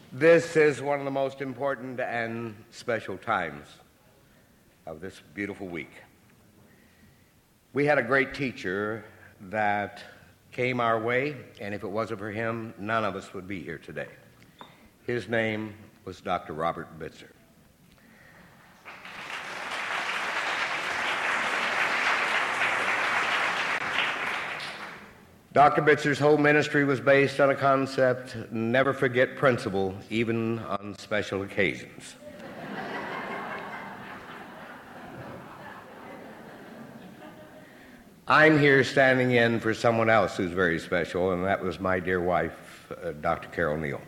This is one of the most important and special times of this beautiful week. We had a great teacher that came our way, and if it wasn't for him, none of us would be here today. His name was Dr. Robert Bitzer. Dr. Bitzer's whole ministry was based on a concept, never forget principle, even on special occasions. I'm here standing in for someone else who's very special, and that was my dear wife, Dr. Carol Neal.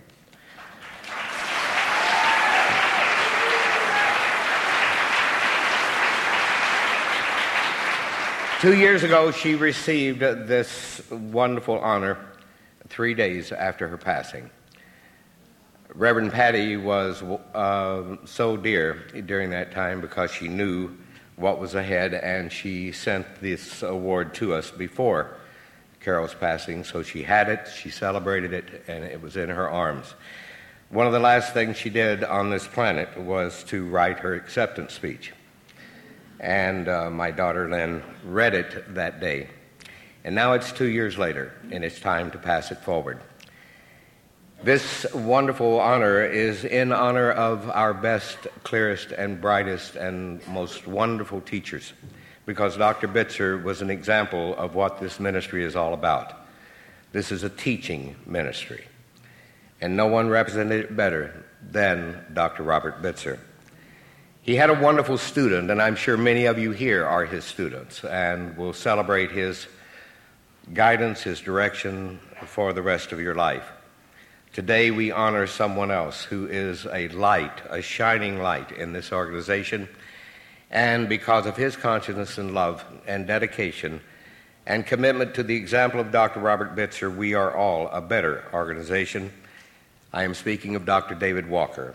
Two years ago, she received this wonderful honor 3 days after her passing. Reverend Patty was so dear during that time because she knew what was ahead, and she sent this award to us before Carol's passing, so she had it, she celebrated it, and it was in her arms. One of the last things she did on this planet was to write her acceptance speech. And my daughter Lynn read it that day. And now it's 2 years later, and it's time to pass it forward. This wonderful honor is in honor of our best, clearest, and brightest, and most wonderful teachers, because Dr. Bitzer was an example of what this ministry is all about. This is a teaching ministry, and no one represented it better than Dr. Robert Bitzer. He had a wonderful student, and I'm sure many of you here are his students, and will celebrate his guidance, his direction for the rest of your life. Today we honor someone else who is a light, a shining light in this organization, and because of his consciousness and love and dedication and commitment to the example of Dr. Robert Bitzer, we are all a better organization. I am speaking of Dr. David Walker.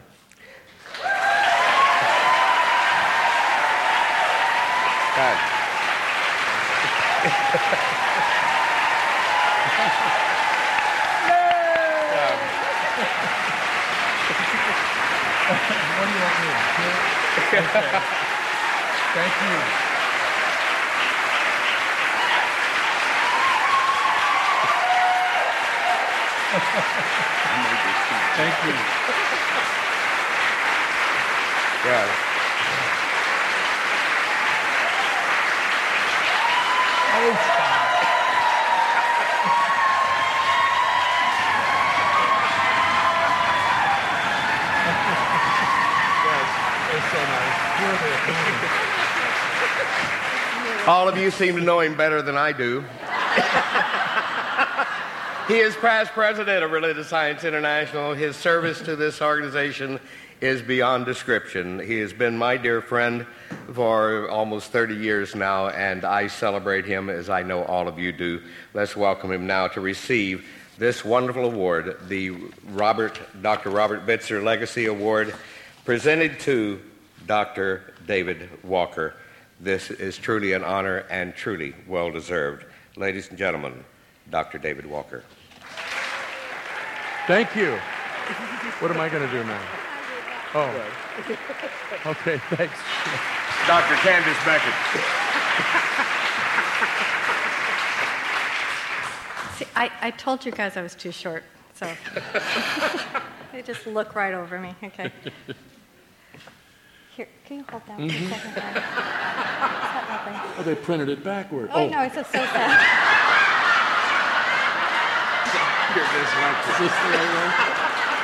God. What do you want me to do? Okay. Thank you. Thank you. Yeah. Oh, stop. It's so nice. All of you seem to know him better than I do. He is past president of Religious Science International. His service to this organization is beyond description. He has been my dear friend for almost 30 years now, and I celebrate him as I know all of you do. Let's welcome him now to receive this wonderful award, the Dr. Robert Bitzer Legacy Award, presented to Dr. David Walker. This is truly an honor and truly well-deserved. Ladies and gentlemen, Dr. David Walker. Thank you. What am I going to do now? Oh. Okay, thanks. Dr. Candace Beckett. See, I told you guys I was too short, so they just look right over me. Okay. Here, can you hold that for a second? Is that lovely? Oh, they printed it backward. Oh, no, it's just so sad. Is this the right way?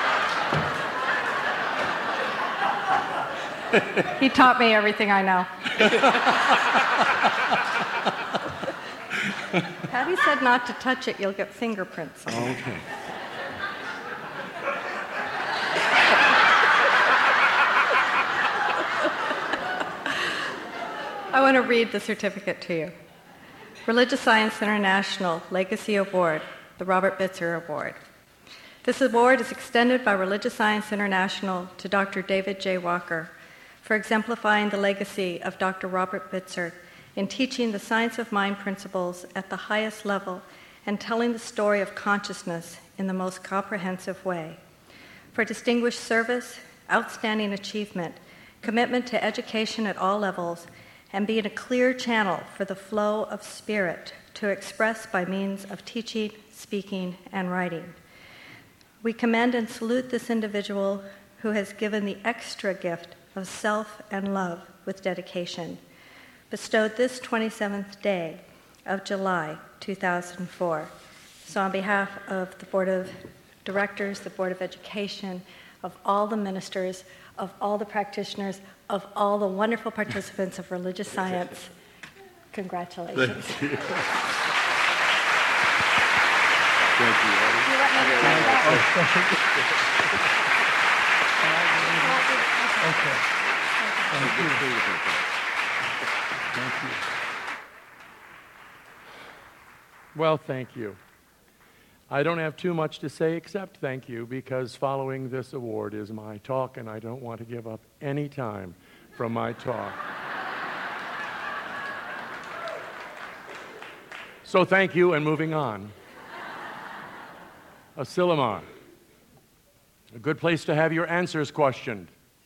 He taught me everything I know. Patty said not to touch it, you'll get fingerprints. Oh, okay. I want to read the certificate to you. Religious Science International Legacy Award, the Robert Bitzer Award. This award is extended by Religious Science International to Dr. David J. Walker for exemplifying the legacy of Dr. Robert Bitzer in teaching the science of mind principles at the highest level and telling the story of consciousness in the most comprehensive way. for distinguished service, outstanding achievement, commitment to education at all levels, and being a clear channel for the flow of spirit to express by means of teaching, speaking, and writing. We commend and salute this individual who has given the extra gift of self and love with dedication, bestowed this 27th day of July 2004. So on behalf of the Board of Directors, the Board of Education, of all the ministers, of all the practitioners, of all the wonderful participants of religious science, congratulations. Thank you. Do you want me to read that? Okay. Thank you. Thank you. Well, thank you. I don't have too much to say except thank you, because following this award is my talk, and I don't want to give up any time from my talk. So thank you, and moving on. Asilomar, a good place to have your answers questioned.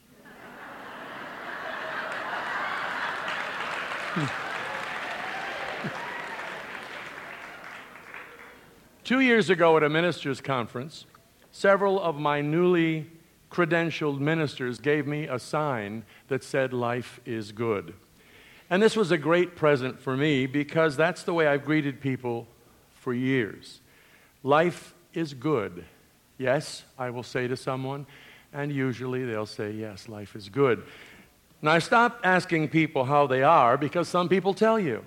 Two years ago at a ministers' conference, several of my newly credentialed ministers gave me a sign that said, "Life is good." And this was a great present for me, because that's the way I've greeted people for years. Life is good. Yes, I will say to someone, and usually they'll say, yes, life is good. Now, I stopped asking people how they are, because some people tell you.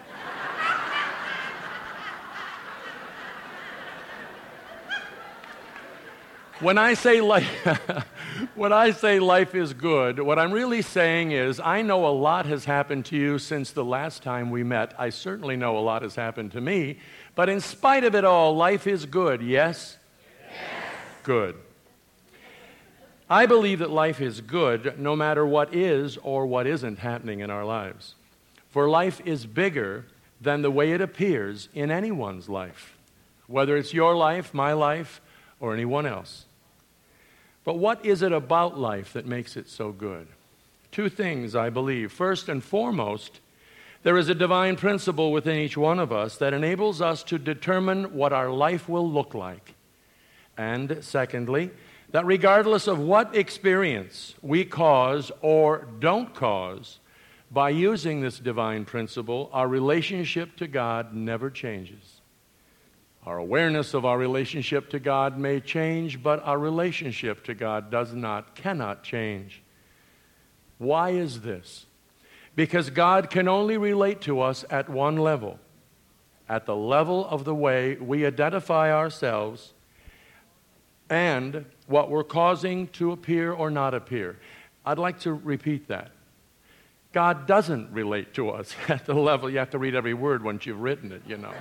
When I say life is good, what I'm really saying is I know a lot has happened to you since the last time we met. I certainly know a lot has happened to me. But in spite of it all, life is good, yes? Yes. Good. I believe that life is good no matter what is or what isn't happening in our lives. For life is bigger than the way it appears in anyone's life, whether it's your life, my life, or anyone else. But what is it about life that makes it so good? Two things, I believe. First and foremost, there is a divine principle within each one of us that enables us to determine what our life will look like. And secondly, that regardless of what experience we cause or don't cause, by using this divine principle, our relationship to God never changes. Our awareness of our relationship to God may change, but our relationship to God cannot change. Why is this? Because God can only relate to us at one level, at the level of the way we identify ourselves and what we're causing to appear or not appear. I'd like to repeat that. God doesn't relate to us at the level, you have to read every word once you've written it, you know.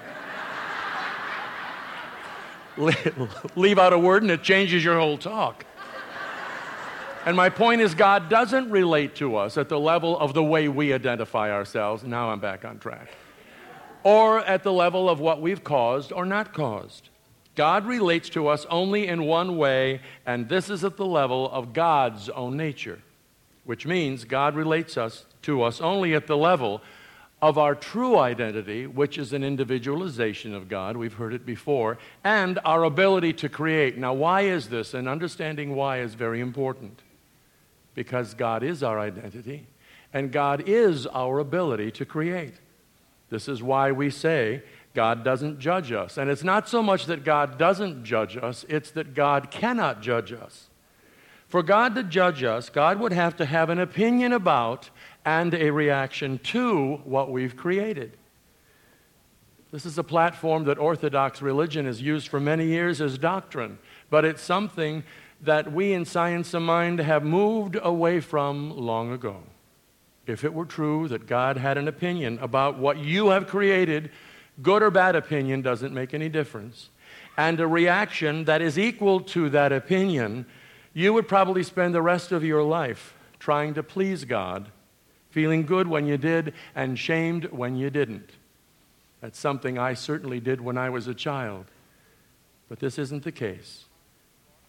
Leave out a word and it changes your whole talk. And my point is, God doesn't relate to us at the level of the way we identify ourselves. Now I'm back on track. Or at the level of what we've caused or not caused. God relates to us only in one way, and this is at the level of God's own nature, which means God relates to us only at the level of our true identity, which is an individualization of God, we've heard it before, and our ability to create. Now, why is this? And understanding why is very important. Because God is our identity, and God is our ability to create. This is why we say God doesn't judge us. And it's not so much that God doesn't judge us, it's that God cannot judge us. For God to judge us, God would have to have an opinion about and a reaction to what we've created. This is a platform that Orthodox religion has used for many years as doctrine, but it's something that we in Science of Mind have moved away from long ago. If it were true that God had an opinion about what you have created, good or bad opinion doesn't make any difference, and a reaction that is equal to that opinion, you would probably spend the rest of your life trying to please God, feeling good when you did and shamed when you didn't. That's something I certainly did when I was a child. But this isn't the case.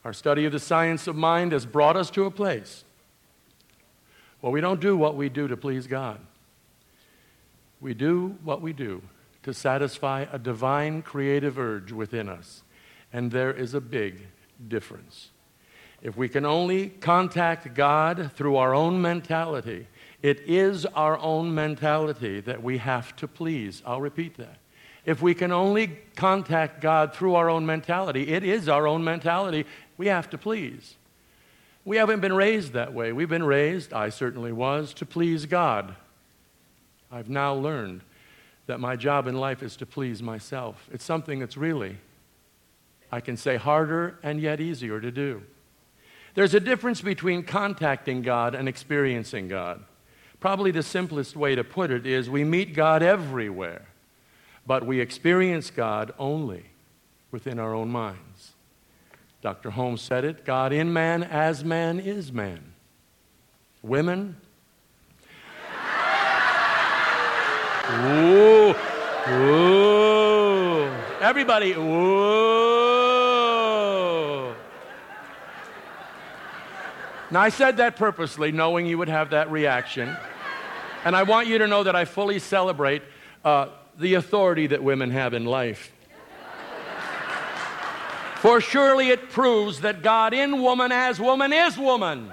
Our study of the science of mind has brought us to a place where we don't do what we do to please God. We do what we do to satisfy a divine creative urge within us. And there is a big difference. If we can only contact God through our own mentality, it is our own mentality that we have to please. I'll repeat that. If we can only contact God through our own mentality, it is our own mentality we have to please. We haven't been raised that way. We've been raised, I certainly was, to please God. I've now learned that my job in life is to please myself. It's something that's really, I can say, harder and yet easier to do. There's a difference between contacting God and experiencing God. Probably the simplest way to put it is we meet God everywhere, but we experience God only within our own minds. Dr. Holmes said it, God in man as man is man. Women, ooh, ooh. Everybody, ooh. Now, I said that purposely, knowing you would have that reaction. And I want you to know that I fully celebrate the authority that women have in life. For surely it proves that God in woman as woman is woman.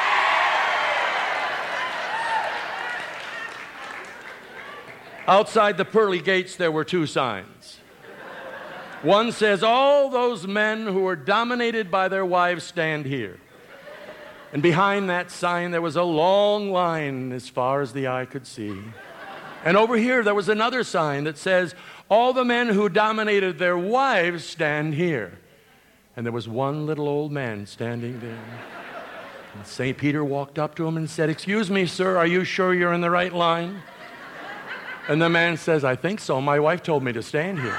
Outside the pearly gates, there were two signs. One says, all those men who are dominated by their wives stand here. And behind that sign, there was a long line as far as the eye could see. And over here, there was another sign that says, all the men who dominated their wives stand here. And there was one little old man standing there. And St. Peter walked up to him and said, excuse me, sir, are you sure you're in the right line? And the man says, I think so. My wife told me to stand here.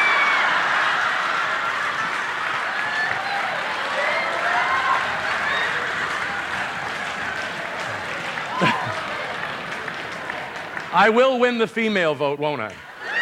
I will win the female vote, won't I?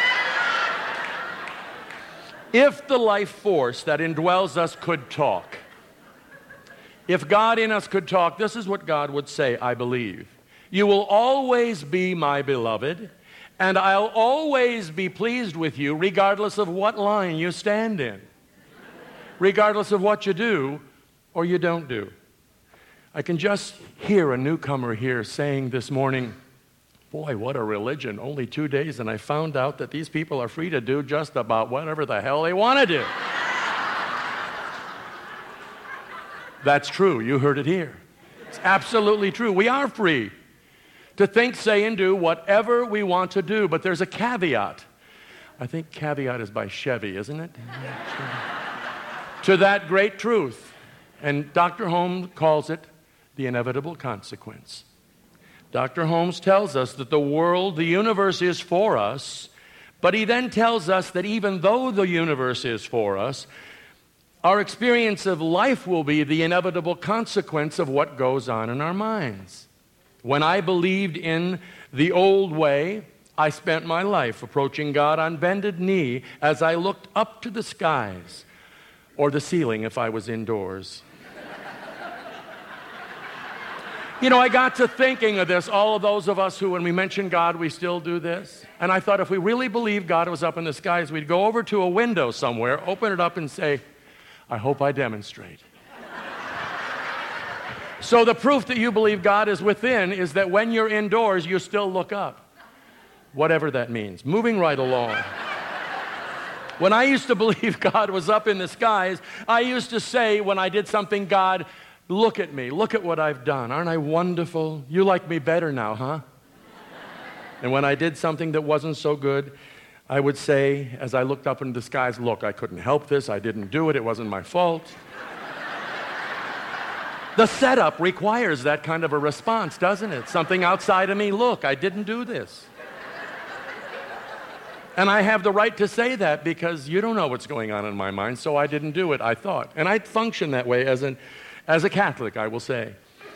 If the life force that indwells us could talk, if God in us could talk, this is what God would say, I believe. You will always be my beloved, and I'll always be pleased with you regardless of what line you stand in, regardless of what you do or you don't do. I can just hear a newcomer here saying this morning, boy, what a religion. Only 2 days, and I found out that these people are free to do just about whatever the hell they want to do. That's true. You heard it here. It's absolutely true. We are free to think, say, and do whatever we want to do, but there's a caveat. I think caveat is by Chevy, isn't it? To that great truth. And Dr. Holmes calls it the inevitable consequence. Dr. Holmes tells us that the world, the universe is for us, but he then tells us that even though the universe is for us, our experience of life will be the inevitable consequence of what goes on in our minds. When I believed in the old way, I spent my life approaching God on bended knee as I looked up to the skies, or the ceiling if I was indoors. You know, I got to thinking of this, all of those of us who, when we mention God, we still do this. And I thought if we really believed God was up in the skies, we'd go over to a window somewhere, open it up and say, I hope I demonstrate. So the proof that you believe God is within is that when you're indoors, you still look up. Whatever that means. Moving right along. When I used to believe God was up in the skies, I used to say when I did something, God, look at me. Look at what I've done. Aren't I wonderful? You like me better now, huh? And when I did something that wasn't so good, I would say, as I looked up into the skies, look, I couldn't help this. I didn't do it. It wasn't my fault. The setup requires that kind of a response, doesn't it? Something outside of me, look, I didn't do this. And I have the right to say that because you don't know what's going on in my mind, so I didn't do it, I thought. And I function that way as a Catholic, I will say.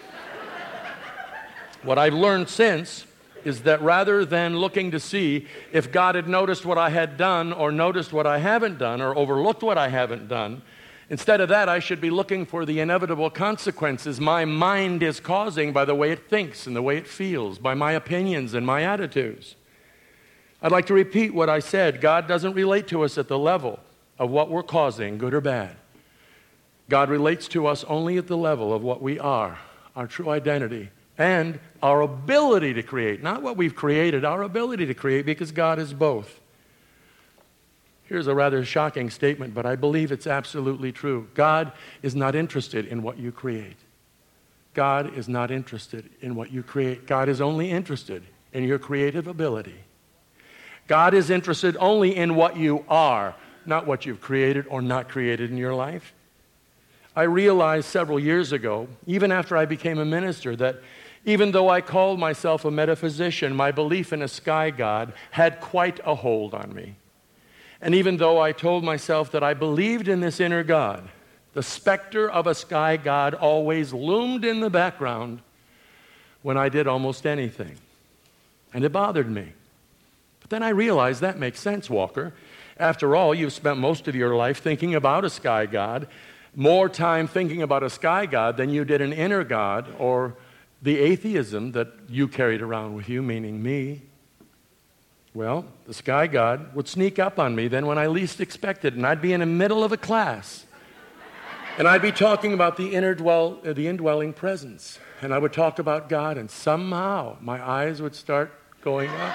What I've learned since is that rather than looking to see if God had noticed what I had done or noticed what I haven't done or overlooked what I haven't done, Instead of that, I should be looking for the inevitable consequences my mind is causing by the way it thinks and the way it feels, by my opinions and my attitudes. I'd like to repeat what I said. God doesn't relate to us at the level of what we're causing, good or bad. God relates to us only at the level of what we are, our true identity, and our ability to create. Not what we've created, our ability to create, because God is both. Here's a rather shocking statement, but I believe it's absolutely true. God is not interested in what you create. God is not interested in what you create. God is only interested in your creative ability. God is interested only in what you are, not what you've created or not created in your life. I realized several years ago, even after I became a minister, that even though I called myself a metaphysician, my belief in a sky god had quite a hold on me. And even though I told myself that I believed in this inner God, the specter of a sky god always loomed in the background when I did almost anything. And it bothered me. But then I realized that makes sense, Walker. After all, you've spent most of your life thinking about a sky god, more time thinking about a sky god than you did an inner God or the atheism that you carried around with you, meaning me. Well, the sky god would sneak up on me then when I least expected, and I'd be in the middle of a class, and I'd be talking about the indwelling presence, and I would talk about God, and somehow my eyes would start going up.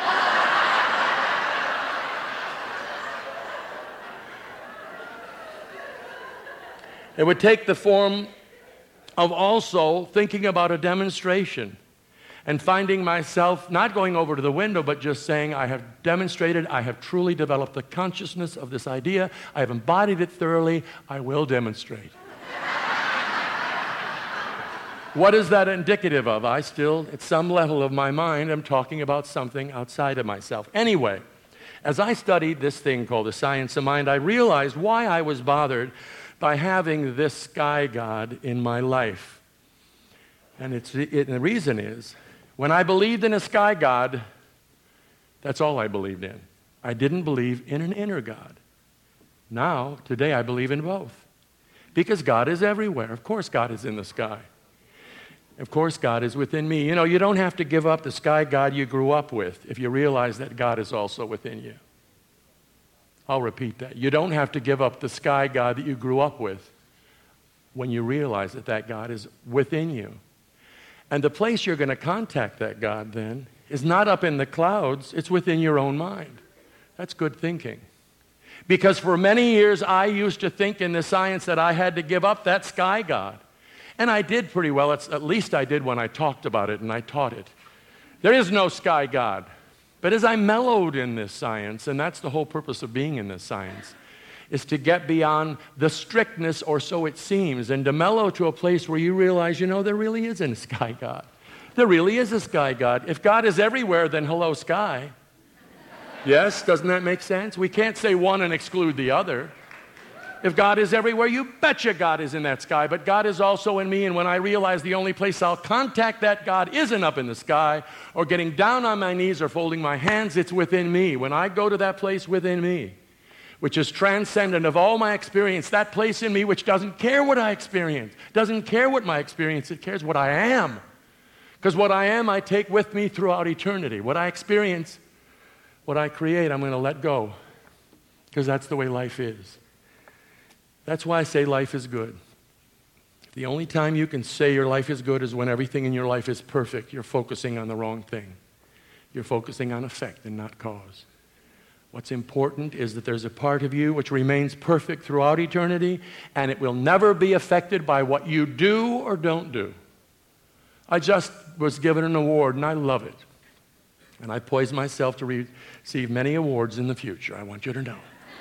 It would take the form of also thinking about a demonstration and finding myself not going over to the window, but just saying, I have demonstrated, I have truly developed the consciousness of this idea, I have embodied it thoroughly, I will demonstrate. What is that indicative of? I still, at some level of my mind, am talking about something outside of myself. Anyway, as I studied this thing called the science of mind, I realized why I was bothered by having this sky god in my life. And the reason is, when I believed in a sky god, that's all I believed in. I didn't believe in an inner God. Now, today, I believe in both. Because God is everywhere. Of course God is in the sky. Of course God is within me. You know, you don't have to give up the sky god you grew up with if you realize that God is also within you. I'll repeat that. You don't have to give up the sky god that you grew up with when you realize that that God is within you. And the place you're going to contact that God then is not up in the clouds, it's within your own mind. That's good thinking. Because for many years I used to think in the science that I had to give up that sky God. And I did pretty well, at least I did when I talked about it and I taught it. There is no sky God. But as I mellowed in this science, and that's the whole purpose of being in this science, is to get beyond the strictness, or so it seems, and to mellow to a place where you realize, you know, there really isn't a sky God. There really is a sky God. If God is everywhere, then hello, sky. Yes, doesn't that make sense? We can't say one and exclude the other. If God is everywhere, you betcha God is in that sky, but God is also in me, and when I realize the only place I'll contact that God isn't up in the sky, or getting down on my knees or folding my hands, it's within me. When I go to that place within me, which is transcendent of all my experience, that place in me which doesn't care what I experience, doesn't care what my experience, it cares what I am. Because what I am, I take with me throughout eternity. What I experience, what I create, I'm going to let go. Because that's the way life is. That's why I say life is good. The only time you can say your life is good is when everything in your life is perfect. You're focusing on the wrong thing. You're focusing on effect and not cause. What's important is that there's a part of you which remains perfect throughout eternity, and it will never be affected by what you do or don't do. I just was given an award, and I love it. And I poise myself to receive many awards in the future. I want you to know.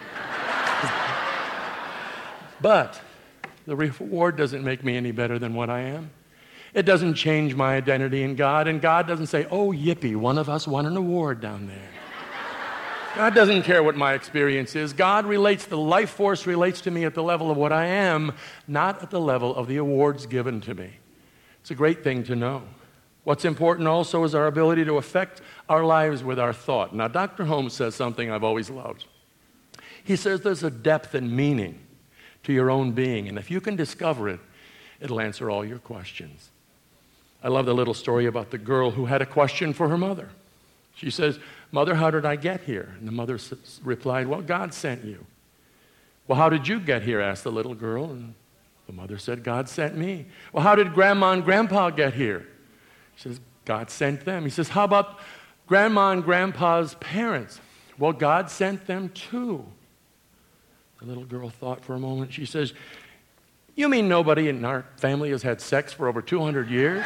But the reward doesn't make me any better than what I am. It doesn't change my identity in God, and God doesn't say, oh, yippee, one of us won an award down there. God doesn't care what my experience is. God relates, the life force relates to me at the level of what I am, not at the level of the awards given to me. It's a great thing to know. What's important also is our ability to affect our lives with our thought. Now, Dr. Holmes says something I've always loved. He says there's a depth and meaning to your own being. And if you can discover it, it'll answer all your questions. I love the little story about the girl who had a question for her mother. She says, "Mother, how did I get here?" And the mother replied, "Well, God sent you." "Well, how did you get here?" asked the little girl. And the mother said, "God sent me." "Well, how did Grandma and Grandpa get here?" She says, "God sent them." He says, "How about Grandma and Grandpa's parents?" "Well, God sent them too." The little girl thought for a moment. She says, "You mean nobody in our family has had sex for over 200 years?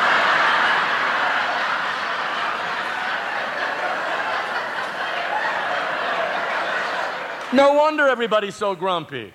No wonder everybody's so grumpy."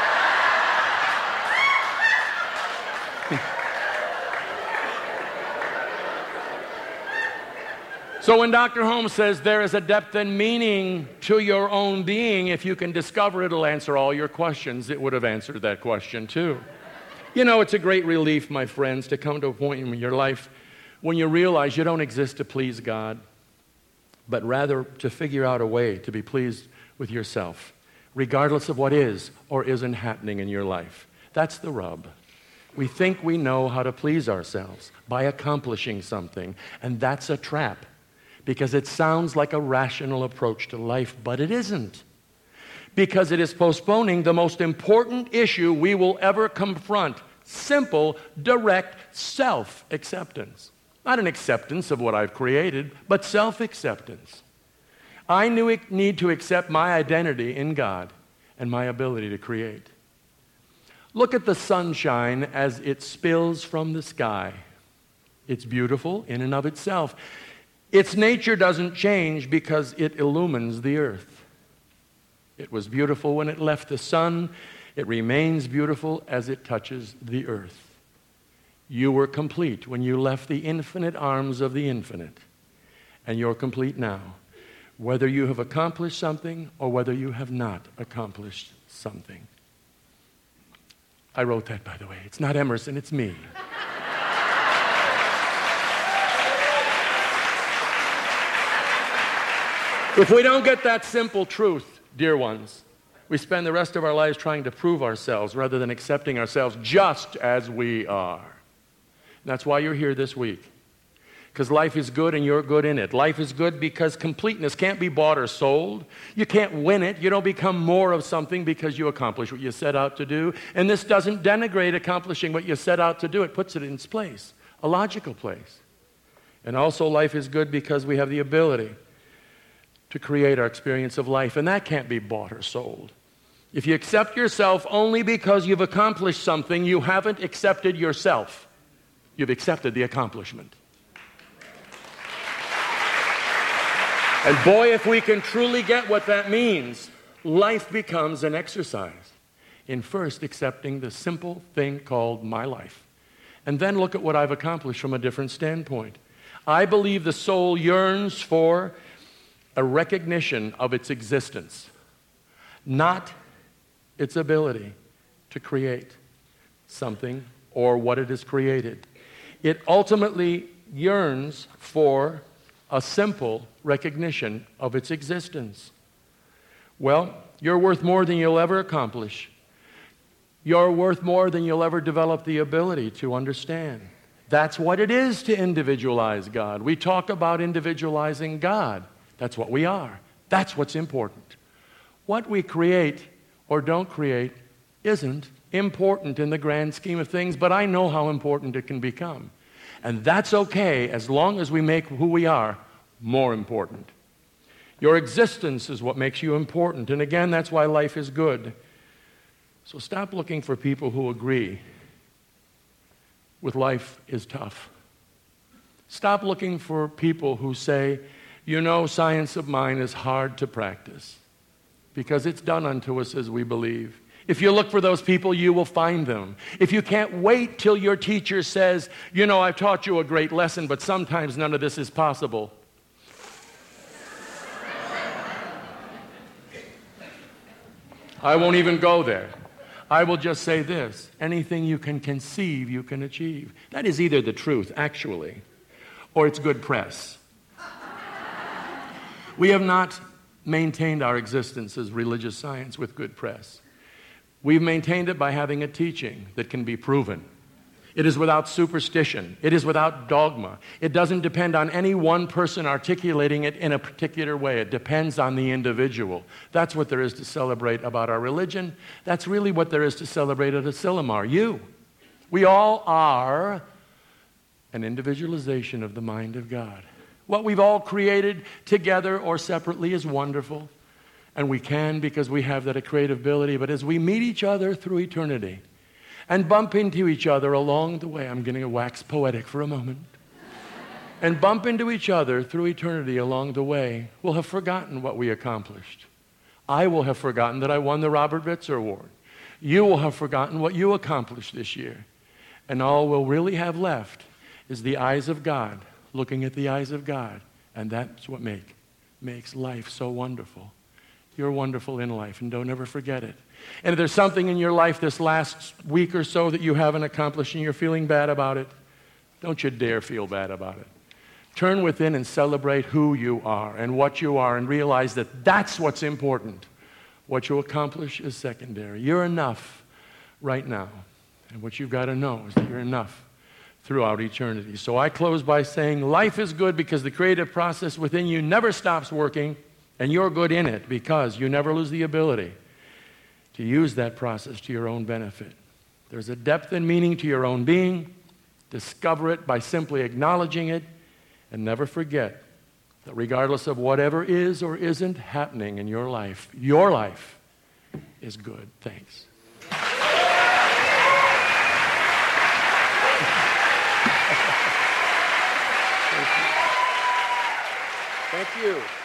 So when Dr. Holmes says there is a depth and meaning to your own being, if you can discover it, it'll answer all your questions. It would have answered that question too. You know, it's a great relief, my friends, to come to a point in your life when you realize you don't exist to please God, but rather to figure out a way to be pleased with yourself, regardless of what is or isn't happening in your life. That's the rub. We think we know how to please ourselves by accomplishing something, and that's a trap. Because it sounds like a rational approach to life, but it isn't. Because it is postponing the most important issue we will ever confront: simple, direct self-acceptance. Not an acceptance of what I've created, but self-acceptance. I need to accept my identity in God and my ability to create. Look at the sunshine as it spills from the sky. It's beautiful in and of itself. Its nature doesn't change because it illumines the earth. It was beautiful when it left the sun. It remains beautiful as it touches the earth. You were complete when you left the infinite arms of the infinite. And you're complete now, whether you have accomplished something or whether you have not accomplished something. I wrote that, by the way. It's not Emerson, it's me. If we don't get that simple truth, dear ones, we spend the rest of our lives trying to prove ourselves rather than accepting ourselves just as we are. And that's why you're here this week. Because life is good and you're good in it. Life is good because completeness can't be bought or sold. You can't win it. You don't become more of something because you accomplish what you set out to do. And this doesn't denigrate accomplishing what you set out to do. It puts it in its place, a logical place. And also life is good because we have the ability to create our experience of life, and that can't be bought or sold. If you accept yourself only because you've accomplished something, you haven't accepted yourself. You've accepted the accomplishment. And boy, if we can truly get what that means, life becomes an exercise in first accepting the simple thing called my life. And then look at what I've accomplished from a different standpoint. I believe the soul yearns for a recognition of its existence, not its ability to create something or what it has created. It ultimately yearns for a simple recognition of its existence. Well, you're worth more than you'll ever accomplish. You're worth more than you'll ever develop the ability to understand. That's what it is to individualize God. We talk about individualizing God. That's what we are. That's what's important. What we create or don't create isn't important in the grand scheme of things, but I know how important it can become. And that's okay as long as we make who we are more important. Your existence is what makes you important. And again, that's why life is good. So stop looking for people who agree with life is tough. Stop looking for people who say, you know, science of mind is hard to practice because it's done unto us as we believe. If you look for those people, you will find them. If you can't wait till your teacher says, you know, I've taught you a great lesson, but sometimes none of this is possible. I won't even go there. I will just say this. Anything you can conceive, you can achieve. That is either the truth, actually, or it's good press. We have not maintained our existence as religious science with good press. We've maintained it by having a teaching that can be proven. It is without superstition. It is without dogma. It doesn't depend on any one person articulating it in a particular way. It depends on the individual. That's what there is to celebrate about our religion. That's really what there is to celebrate at Asilomar. You. We all are an individualization of the mind of God. What we've all created together or separately is wonderful. And we can because we have that creative ability. But as we meet each other through eternity, and bump into each other along the way. I'm going to wax poetic for a moment. And bump into each other through eternity along the way. We'll have forgotten what we accomplished. I will have forgotten that I won the Robert Bitzer Award. You will have forgotten what you accomplished this year. And all we'll really have left is the eyes of God, looking at the eyes of God. And that's what makes life so wonderful. You're wonderful in life, and don't ever forget it. And if there's something in your life this last week or so that you haven't accomplished and you're feeling bad about it, don't you dare feel bad about it. Turn within and celebrate who you are and what you are and realize that that's what's important. What you accomplish is secondary. You're enough right now. And what you've got to know is that you're enough throughout eternity. So I close by saying life is good because the creative process within you never stops working, and you're good in it because you never lose the ability to use that process to your own benefit. There's a depth and meaning to your own being. Discover it by simply acknowledging it, and never forget that regardless of whatever is or isn't happening in your life is good. Thanks. Thank you.